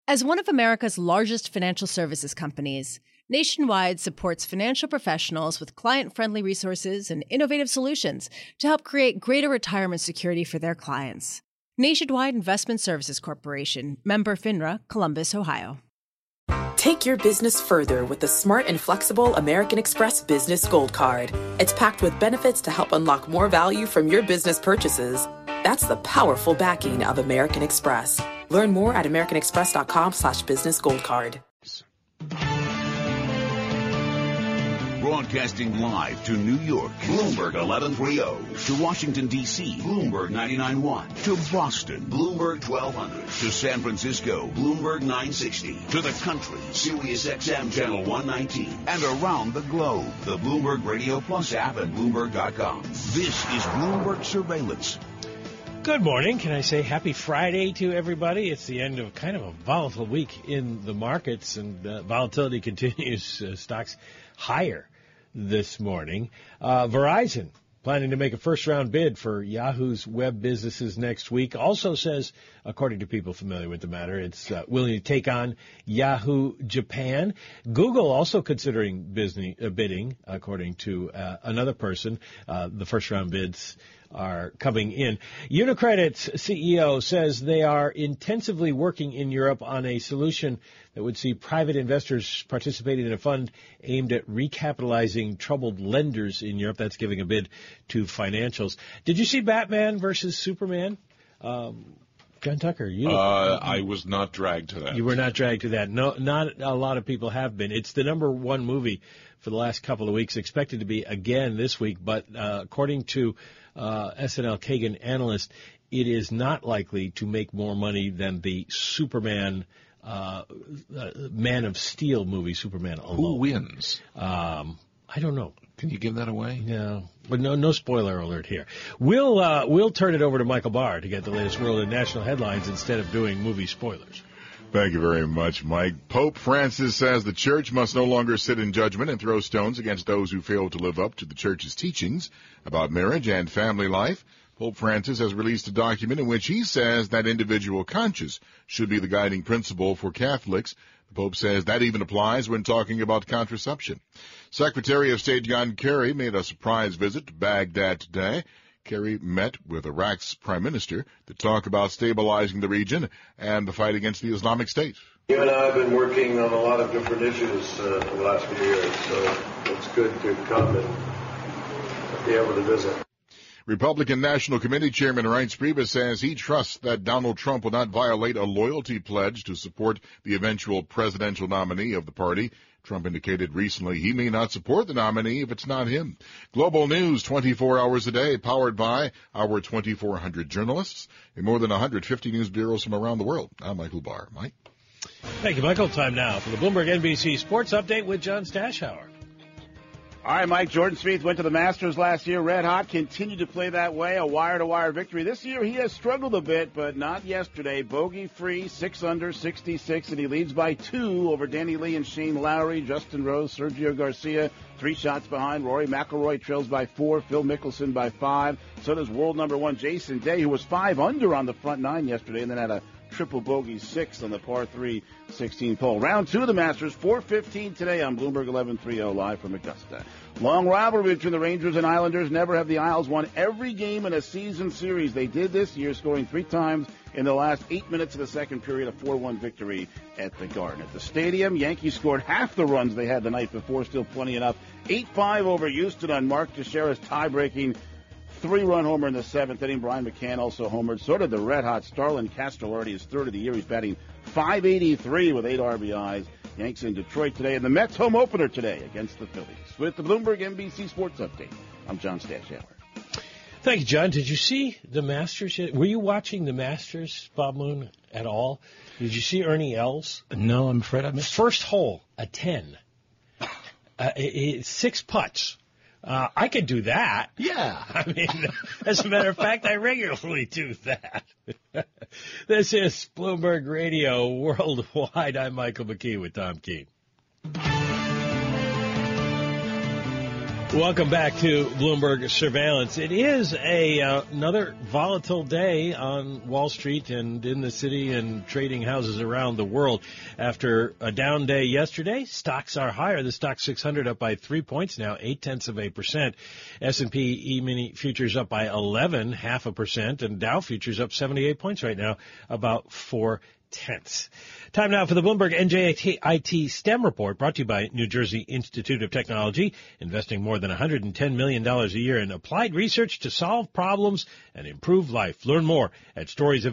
As one of America's largest financial services companies, Nationwide supports financial professionals with client-friendly resources and innovative solutions to help create greater retirement security for their clients. Nationwide Investment Services Corporation, member FINRA, Columbus, Ohio. Take your business further with the smart and flexible American Express Business Gold Card. It's packed with benefits to help unlock more value from your business purchases. That's the powerful backing of American Express. Learn more at americanexpress.com/businessgoldcard. Broadcasting live to New York, Bloomberg 1130. To Washington, D.C., Bloomberg 99.1. To Boston, Bloomberg 1200. To San Francisco, Bloomberg 960. To the country, Sirius XM Channel 119. And around the globe, the Bloomberg Radio Plus app at Bloomberg.com. This is Bloomberg Surveillance. Good morning. Can I say happy Friday to everybody? It's the end of kind of a volatile week in the markets, and volatility continues. Stocks higher this morning. Verizon planning to make a first-round bid for Yahoo's web businesses next week. Also says, according to people familiar with the matter, it's willing to take on Yahoo Japan. Google also considering bidding, according to another person. The first-round bids are coming in. UniCredit's CEO says they are intensively working in Europe on a solution that would see private investors participating in a fund aimed at recapitalizing troubled lenders in Europe. That's giving a bid to financials. Did you see Batman versus Superman? John Tucker, I was not dragged to that. You were not dragged to that. No, not a lot of people have been. It's the number one movie for the last couple of weeks, expected to be again this week, but according to SNL Kagan analyst, it is not likely to make more money than the Superman, Man of Steel movie, Superman alone. Who wins? I don't know. Can you give that away? No, but no spoiler alert here. We'll turn it over to Michael Barr to get the latest world and national headlines instead of doing movie spoilers. Thank you very much, Mike. Pope Francis says the church must no longer sit in judgment and throw stones against those who fail to live up to the church's teachings about marriage and family life. Pope Francis has released a document in which he says that individual conscience should be the guiding principle for Catholics. The Pope says that even applies when talking about contraception. Secretary of State John Kerry made a surprise visit to Baghdad today. Kerry met with Iraq's prime minister to talk about stabilizing the region and the fight against the Islamic State. You and I have been working on a lot of different issues for the last few years, so it's good to come and be able to visit. Republican National Committee Chairman Reince Priebus says he trusts that Donald Trump will not violate a loyalty pledge to support the eventual presidential nominee of the party. Trump indicated recently he may not support the nominee if it's not him. Global news 24 hours a day, powered by our 2,400 journalists in more than 150 news bureaus from around the world. I'm Michael Barr. Mike? Thank you, Michael. Time now for the Bloomberg NBC Sports Update with John Stashauer. All right, Mike, Jordan Spieth went to the Masters last year, red hot, continued to play that way, a wire-to-wire victory. This year he has struggled a bit, but not yesterday. Bogey-free, 6 under, 66, and he leads by 2 over Danny Lee and Shane Lowry, Justin Rose, Sergio Garcia, 3 shots behind. Rory McIlroy trails by 4, Phil Mickelson by 5. So does world number 1 Jason Day, who was 5 under on the front 9 yesterday, and then had a triple bogey 6 on the par 3 16th hole. Round 2 of the Masters, 4:15 today on Bloomberg 1130 live from Augusta. Long rivalry between the Rangers and Islanders. Never have the Isles won every game in a season series. They did this year, scoring 3 times in the last 8 minutes of the second period, a 4-1 victory at the Garden. At the Stadium, Yankees scored half the runs they had the night before, still plenty enough. 8-5 over Houston on Mark Teixeira's tie-breaking 3-run homer in the 7th inning. Brian McCann also homered. So did the red-hot Starlin Castro, already his 3rd of the year. He's batting .583 with 8 RBIs. Yanks in Detroit today, and the Mets home opener today against the Phillies. With the Bloomberg NBC Sports Update, I'm John Stashauer. Thank you, John. Did you see the Masters yet? Were you watching the Masters, Bob Moon, at all? Did you see Ernie Els? No, I'm afraid I missed it. First hole, a 10. 6 putts. I could do that. Yeah. I mean, as a matter of fact, I regularly do that. This is Bloomberg Radio Worldwide. I'm Michael McKee with Tom Keene. Welcome back to Bloomberg Surveillance. It is another volatile day on Wall Street and in the city and trading houses around the world. After a down day yesterday, stocks are higher. The Stoxx 600 up by 3 points now, 0.8%. S&P E-mini futures up by 0.5%, and Dow futures up 78 points right now, about 4 tenths. Time now for the Bloomberg NJIT STEM report, brought to you by New Jersey Institute of Technology, investing more than $110 million a year in applied research to solve problems and improve life. Learn more at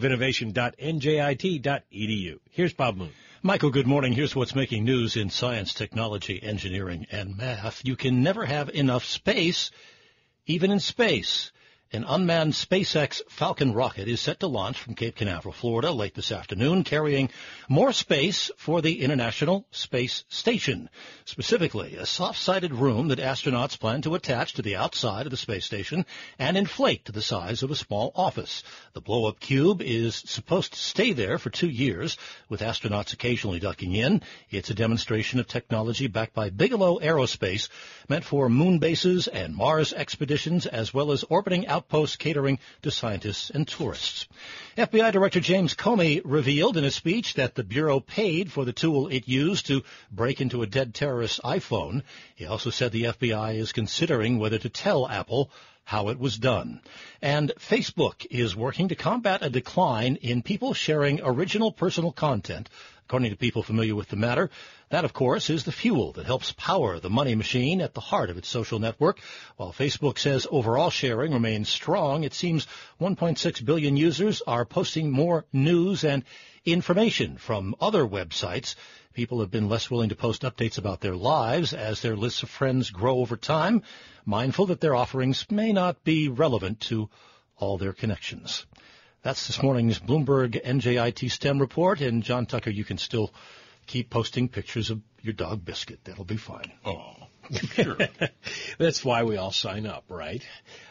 storiesofinnovation.njit.edu. Here's Bob Moon. Michael, good morning. Here's what's making news in science, technology, engineering, and math. You can never have enough space, even in space. An unmanned SpaceX Falcon rocket is set to launch from Cape Canaveral, Florida, late this afternoon, carrying more space for the International Space Station. Specifically, a soft-sided room that astronauts plan to attach to the outside of the space station and inflate to the size of a small office. The blow-up cube is supposed to stay there for 2 years, with astronauts occasionally ducking in. It's a demonstration of technology backed by Bigelow Aerospace, meant for moon bases and Mars expeditions, as well as orbiting outposts catering to scientists and tourists. FBI Director James Comey revealed in a speech that the Bureau paid for the tool it used to break into a dead terrorist's iPhone. He also said the FBI is considering whether to tell Apple how it was done. And Facebook is working to combat a decline in people sharing original personal content. According to people familiar with the matter, that, of course, is the fuel that helps power the money machine at the heart of its social network. While Facebook says overall sharing remains strong, it seems 1.6 billion users are posting more news and information from other websites. People have been less willing to post updates about their lives as their lists of friends grow over time, mindful that their offerings may not be relevant to all their connections. That's this morning's Bloomberg NJIT STEM report. And, John Tucker, you can still keep posting pictures of your dog Biscuit. That'll be fine. Oh, sure. That's why we all sign up, right?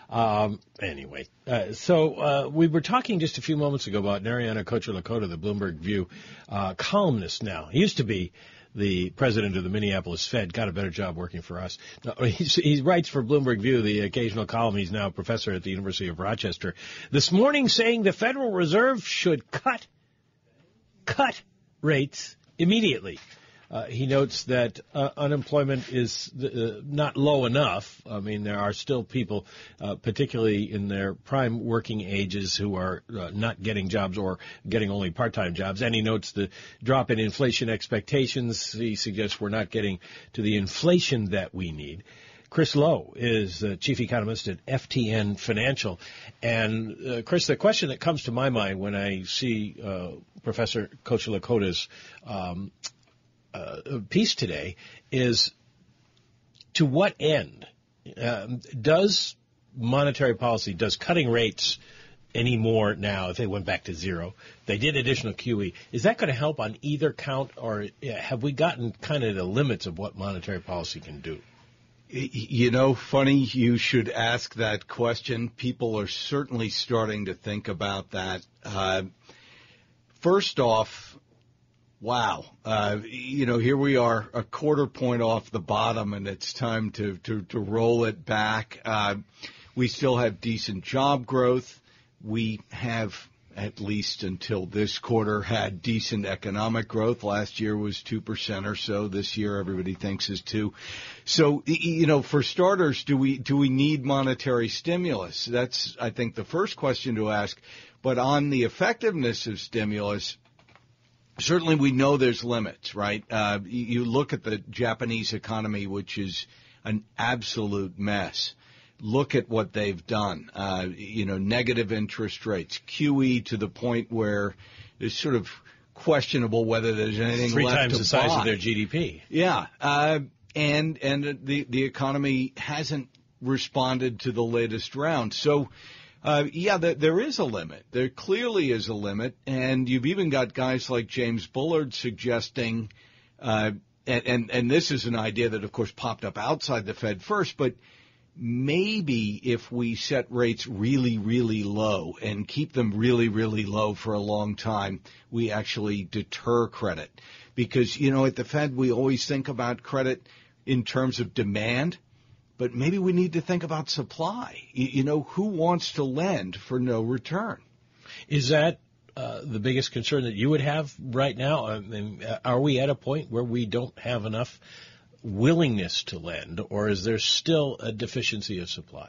Anyway, so we were talking just a few moments ago about Narayana Kocherlakota, the Bloomberg View columnist now. He used to be the president of the Minneapolis Fed, got a better job working for us. No, he writes for Bloomberg View, the occasional column. He's now a professor at the University of Rochester. This morning saying the Federal Reserve should cut rates immediately. He notes that unemployment is not low enough. I mean, there are still people, particularly in their prime working ages, who are not getting jobs or getting only part-time jobs. And he notes the drop in inflation expectations. He suggests we're not getting to the inflation that we need. Chris Lowe is chief economist at FTN Financial. And, Chris, the question that comes to my mind when I see Professor Kocherlakota's piece today is, to what end does monetary policy, does cutting rates anymore now, if they went back to zero, they did additional QE, is that going to help on either count, or have we gotten kind of the limits of what monetary policy can do? You know, funny you should ask that question. People are certainly starting to think about that. First off, wow. Here we are, a quarter point off the bottom, and it's time to roll it back. We still have decent job growth. We have, at least until this quarter, had decent economic growth. Last year was 2% or so. This year everybody thinks is 2%. So, for starters, do we need monetary stimulus? That's, I think, the first question to ask. But on the effectiveness of stimulus, certainly we know there's limits, right? You look at the Japanese economy, which is an absolute mess. Look at what they've done. Negative interest rates, QE to the point where it's sort of questionable whether there's anything left to buy. 3 times the size of their GDP. Yeah. And the economy hasn't responded to the latest round. So, there is a limit. There clearly is a limit. And you've even got guys like James Bullard suggesting, and this is an idea that, of course, popped up outside the Fed first, but maybe if we set rates really, really low and keep them really, really low for a long time, we actually deter credit. Because, at the Fed, we always think about credit in terms of demand. but maybe we need to think about supply. Who wants to lend for no return? Is that the biggest concern that you would have right now? I mean, are we at a point where we don't have enough willingness to lend, or is there still a deficiency of supply?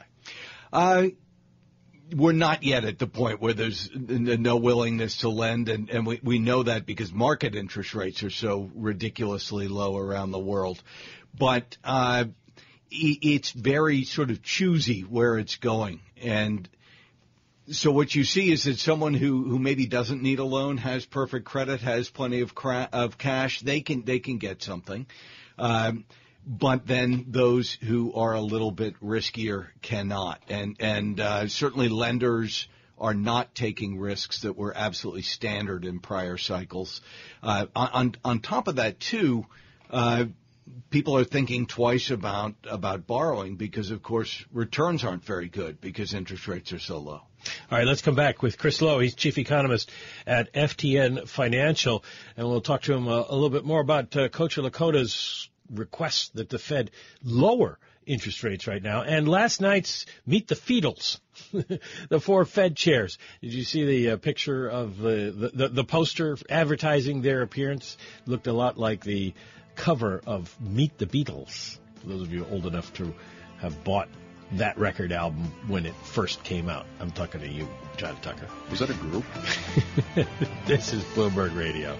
We're not yet at the point where there's no willingness to lend, and we know that because market interest rates are so ridiculously low around the world. But it's very sort of choosy where it's going. And so what you see is that someone who maybe doesn't need a loan, has perfect credit, has plenty of cash, they can get something. But then those who are a little bit riskier cannot. And certainly lenders are not taking risks that were absolutely standard in prior cycles. On top of that, too, people are thinking twice about borrowing because, of course, returns aren't very good because interest rates are so low. All right, let's come back with Chris Lowe. He's chief economist at FTN Financial, and we'll talk to him a little bit more about Coach Lakota's request that the Fed lower interest rates right now. And last night's Meet the Feedals, the 4 Fed chairs. Did you see the picture of the poster advertising their appearance? Looked a lot like the cover of Meet the Beatles. For those of you old enough to have bought that record album when it first came out. I'm talking to you, John Tucker. Was that a group? This is Bloomberg Radio.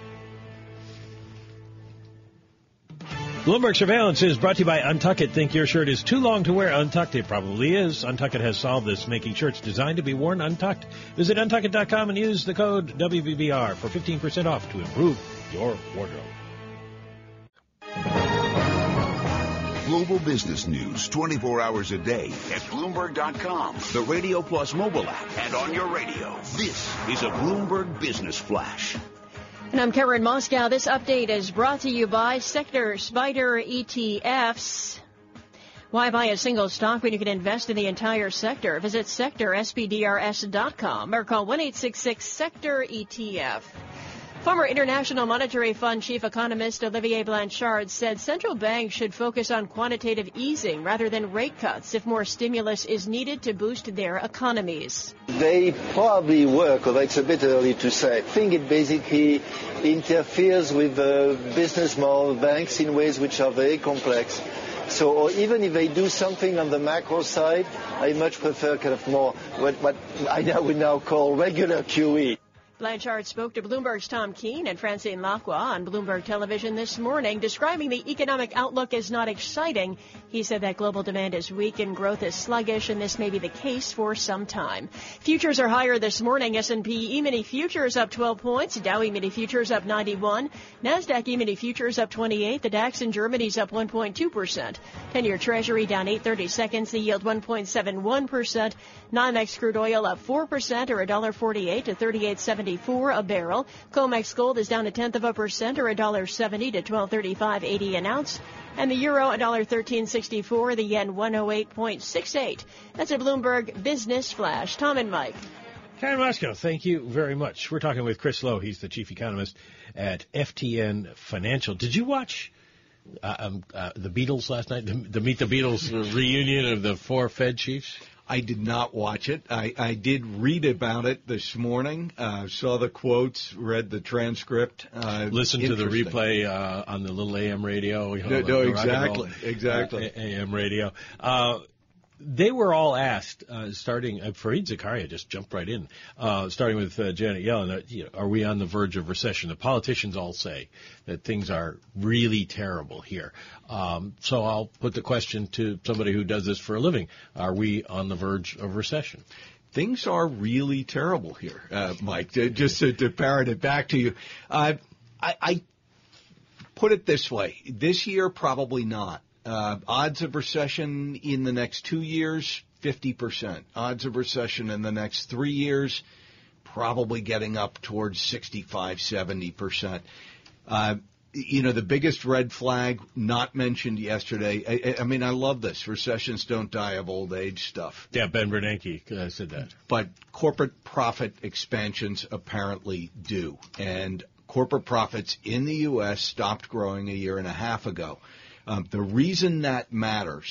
Bloomberg Surveillance is brought to you by Untuckit. Think your shirt is too long to wear untucked? It probably is. Untuckit has solved this, making shirts designed to be worn untucked. Visit Untuckit.com and use the code WBBR for 15% off to improve your wardrobe. Global business news 24 hours a day at Bloomberg.com, the Radio Plus mobile app, and on your radio. This is a Bloomberg Business Flash. And I'm Karen Moscow. This update is brought to you by Sector Spider ETFs. Why buy a single stock when you can invest in the entire sector? Visit sectorspdrs.com or call 1-866-SECTOR-ETF. Former International Monetary Fund chief economist Olivier Blanchard said central banks should focus on quantitative easing rather than rate cuts if more stimulus is needed to boost their economies. They probably work, although it's a bit early to say. I think it basically interferes with the business model of banks in ways which are very complex. So, or even if they do something on the macro side, I much prefer kind of more what I would now call regular QE. Blanchard spoke to Bloomberg's Tom Keene and Francine Lacroix on Bloomberg Television this morning, describing the economic outlook as not exciting. He said that global demand is weak and growth is sluggish, and this may be the case for some time. Futures are higher this morning. S&P E-mini futures up 12 points. Dow E-mini futures up 91. NASDAQ E-mini futures up 28. The DAX in Germany's up 1.2%. 10-year Treasury down 8/32. The yield 1.71%. NYMEX crude oil up 4% or $1.48 to $38.74 a barrel. COMEX gold is down 0.1% or $1.70 to $12.35.80 an ounce. And the euro $1.1364, the yen 108.68. That's a Bloomberg Business Flash. Tom and Mike. Karen Moscow, thank you very much. We're talking with Chris Lowe. He's the chief economist at FTN Financial. Did you watch the Beatles last night? The Meet the Beatles reunion of the 4 Fed chiefs? I did not watch it. I did read about it this morning, saw the quotes, read the transcript. Listened to the replay on the little AM radio. Exactly. AM radio. They were all asked, starting, Fareed Zakaria just jumped right in, starting with Janet Yellen, are we on the verge of recession? The politicians all say that things are really terrible here. So I'll put the question to somebody who does this for a living. Are we on the verge of recession? Things are really terrible here, Mike. Just to parrot it back to you, I put it this way. This year, probably not. Odds of recession in the next 2 years, 50%. Odds of recession in the next 3 years, probably getting up towards 65, 70%. The biggest red flag not mentioned yesterday. I mean, I love this. Recessions don't die of old age stuff. Yeah, Ben Bernanke said that. But corporate profit expansions apparently do. And corporate profits in the U.S. stopped growing a year and a half ago. The reason that matters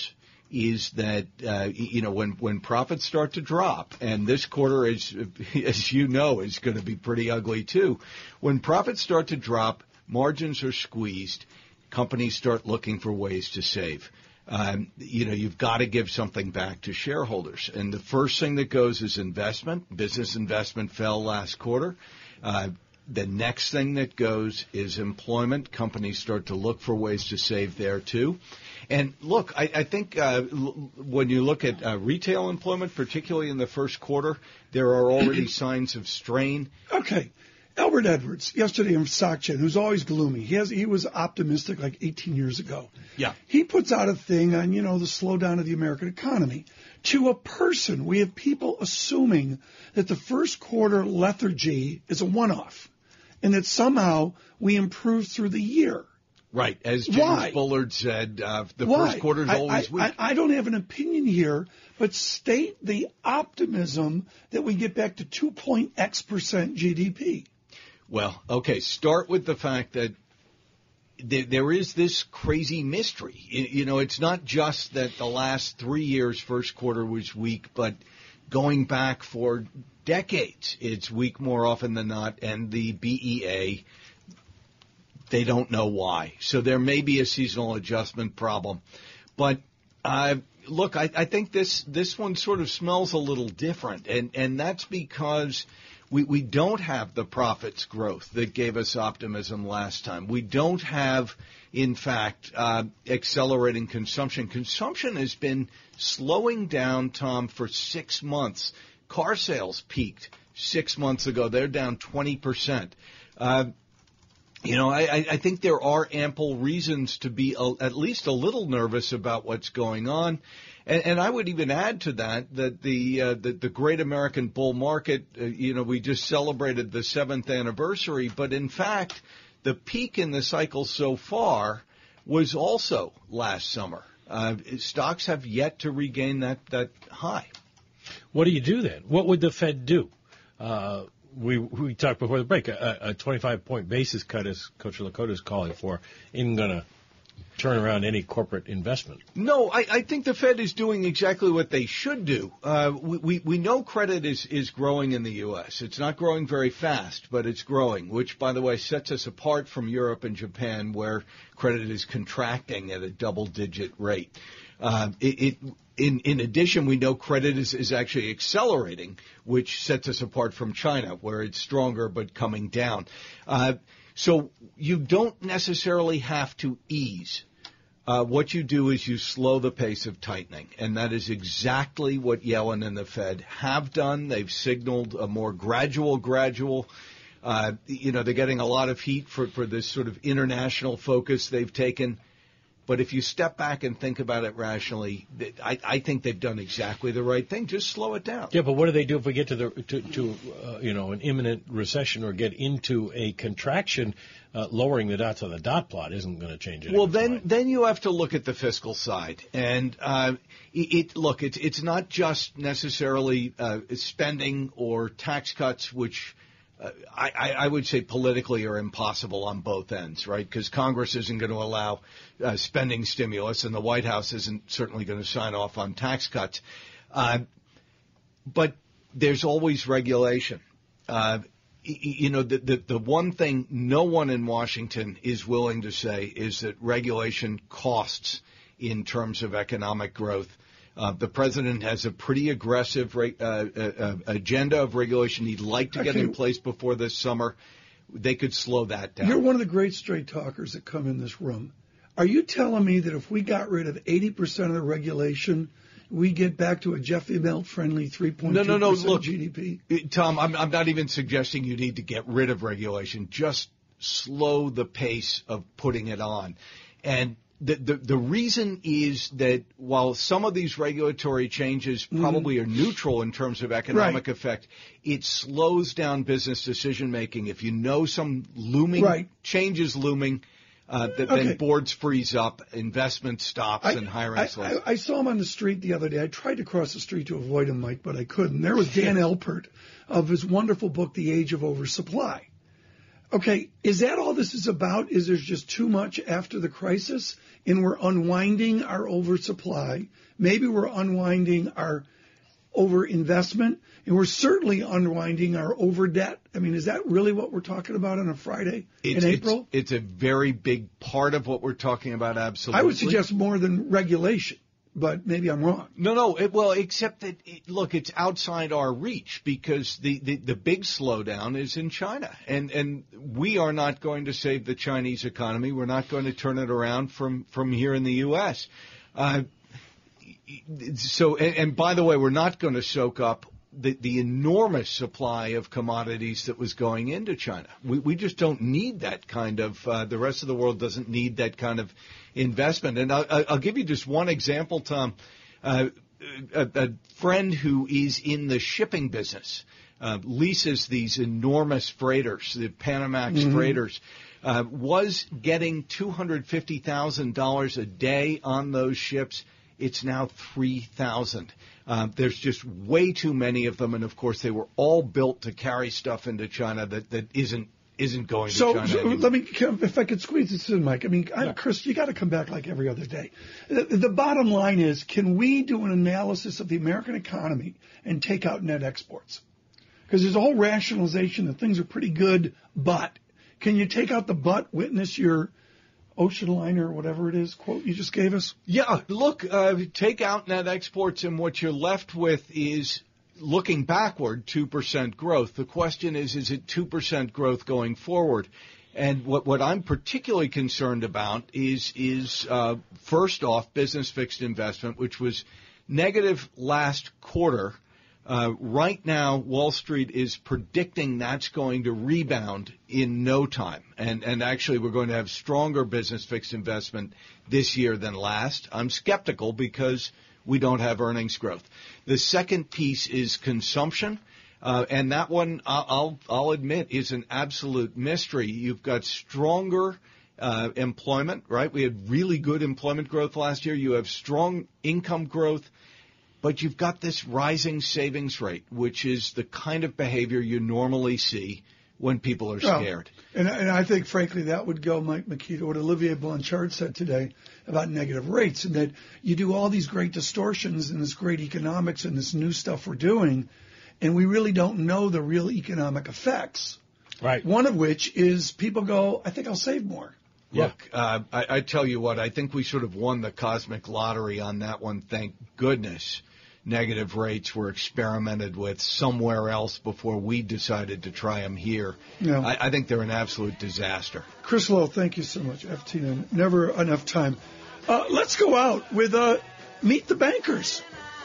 is that, when profits start to drop, and this quarter, as you know, is going to be pretty ugly too. When profits start to drop, margins are squeezed, companies start looking for ways to save. You've got to give something back to shareholders. And the first thing that goes is investment. Business investment fell last quarter. The next thing that goes is employment. Companies start to look for ways to save there, too. And look, I think when you look at retail employment, particularly in the first quarter, there are already signs of strain. Okay. Albert Edwards, yesterday in SocGen, who's always gloomy. He was optimistic like 18 years ago. Yeah. He puts out a thing on, the slowdown of the American economy. To a person, we have people assuming that the first quarter lethargy is a one-off and that somehow we improve through the year. Right. As James Bullard said, the first quarter is always weak. I don't have an opinion here, but state the optimism that we get back to 2.x% GDP. Well, okay, start with the fact that there is this crazy mystery. It's not just that the last 3 years first quarter was weak, but going back for decades, it's weak more often than not, and the BEA, they don't know why. So there may be a seasonal adjustment problem. But look, I think this one sort of smells a little different, and that's because we don't have the profits growth that gave us optimism last time. We don't have, in fact, accelerating consumption. Consumption has been slowing down, Tom, for 6 months. Car sales peaked 6 months ago. They're down 20%. I think there are ample reasons to be at least a little nervous about what's going on. And I would even add to that the Great American Bull Market, we just celebrated the 7th anniversary, but in fact, the peak in the cycle so far was also last summer. Stocks have yet to regain that high. What do you do then? What would the Fed do? We talked before the break. A 25-point basis cut, as Coach Lakota is calling for, isn't going to turn around any corporate investment. No, I think the Fed is doing exactly what they should do. We know credit is growing in the U.S. It's not growing very fast, but it's growing, which, by the way, sets us apart from Europe and Japan, where credit is contracting at a double-digit rate. In addition, we know credit is actually accelerating, which sets us apart from China, where it's stronger but coming down. So you don't necessarily have to ease. What you do is you slow the pace of tightening, and that is exactly what Yellen and the Fed have done. They've signaled a more gradual. They're getting a lot of heat for this sort of international focus they've taken. But if you step back and think about it rationally, I think they've done exactly the right thing. Just slow it down. Yeah, but what do they do if we get to an imminent recession or get into a contraction? Lowering the dots on the dot plot isn't going to change it. Well, then you have to look at the fiscal side, and it's not just necessarily spending or tax cuts, which I would say politically are impossible on both ends, right? Because Congress isn't going to allow spending stimulus, and the White House isn't certainly going to sign off on tax cuts. But there's always regulation. The one thing no one in Washington is willing to say is that regulation costs in terms of economic growth. The president has a pretty aggressive agenda of regulation he'd like to get in place before this summer. They could slow that down. You're one of the great straight talkers that come in this room. Are you telling me that if we got rid of 80% of the regulation, we get back to a Jeff Immelt-friendly 3.2% Look, GDP? Tom, I'm not even suggesting you need to get rid of regulation. Just slow the pace of putting it on. And the reason is that while some of these regulatory changes probably are neutral in terms of economic effect, it slows down business decision-making. If you know some looming change is looming, then boards freeze up, investment stops, and hiring slows. I saw him on the street the other day. I tried to cross the street to avoid him, Mike, but I couldn't. There was Dan Elpert of his wonderful book, The Age of Oversupply. Okay, is that all this is about? Is there's just too much after the crisis and we're unwinding our oversupply? Maybe we're unwinding our overinvestment, and we're certainly unwinding our overdebt. I mean, is that really what we're talking about on a Friday in April? It's a very big part of what we're talking about, absolutely. I would suggest more than regulation, but maybe I'm wrong. No, except that, look, it's outside our reach because the big slowdown is in China. And we are not going to save the Chinese economy. We're not going to turn it around from here in the U.S. And by the way, we're not going to soak up the enormous supply of commodities that was going into China. We just don't need that kind of, the rest of the world doesn't need that kind of investment. And I'll give you just one example, Tom. A friend who is in the shipping business leases these enormous freighters, the Panamax freighters, was getting $250,000 a day on those ships. It's now 3,000. There's just way too many of them, and of course they were all built to carry stuff into China that isn't going to China. So let me, if I could squeeze this in, Mike. I mean, Chris, you got to come back like every other day. The bottom line is, can we do an analysis of the American economy and take out net exports? Because there's a whole rationalization that things are pretty good, but can you take out the but? Witness your ocean liner or whatever it is quote you just gave us? Yeah, look, take out net exports and what you're left with is, looking backward, 2% growth. The question is it 2% growth going forward? And what I'm particularly concerned about is first off, business fixed investment, which was negative last quarter. Right now, Wall Street is predicting that's going to rebound in no time. And actually, we're going to have stronger business fixed investment this year than last. I'm skeptical because we don't have earnings growth. The second piece is consumption. And that one, I'll admit, is an absolute mystery. You've got stronger employment, right? We had really good employment growth last year. You have strong income growth. But you've got this rising savings rate, which is the kind of behavior you normally see when people are scared. And I think, frankly, that would go, Mike Makita, what Olivier Blanchard said today about negative rates, and that you do all these great distortions and this great economics and this new stuff we're doing, and we really don't know the real economic effects. Right. One of which is people go, I think I'll save more. Look, I tell you what, I think we sort of won the cosmic lottery on that one, thank goodness. Negative rates were experimented with somewhere else before we decided to try them here. Yeah. I think they're an absolute disaster. Chris Lowe, thank you so much. FTN, never enough time. Let's go out with Meet the Bankers.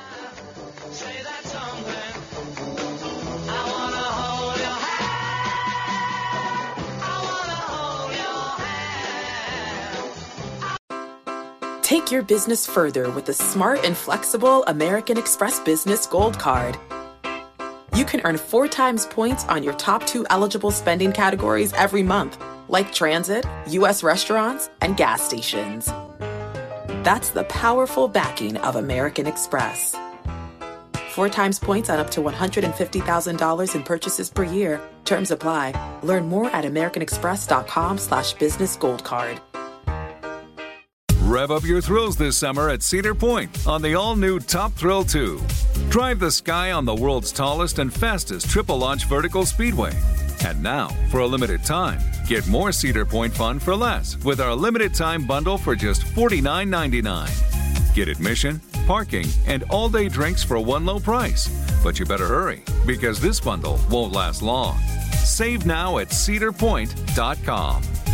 Take your business further with the smart and flexible American Express Business Gold Card. You can earn 4 times points on your top 2 eligible spending categories every month, like transit, U.S. restaurants, and gas stations. That's the powerful backing of American Express. 4 times points on up to $150,000 in purchases per year. Terms apply. Learn more at americanexpress.com/businessgoldcard. Rev up your thrills this summer at Cedar Point on the all-new Top Thrill 2. Drive the sky on the world's tallest and fastest triple-launch vertical speedway. And now, for a limited time, get more Cedar Point fun for less with our limited-time bundle for just $49.99. Get admission, parking, and all-day drinks for one low price. But you better hurry, because this bundle won't last long. Save now at cedarpoint.com.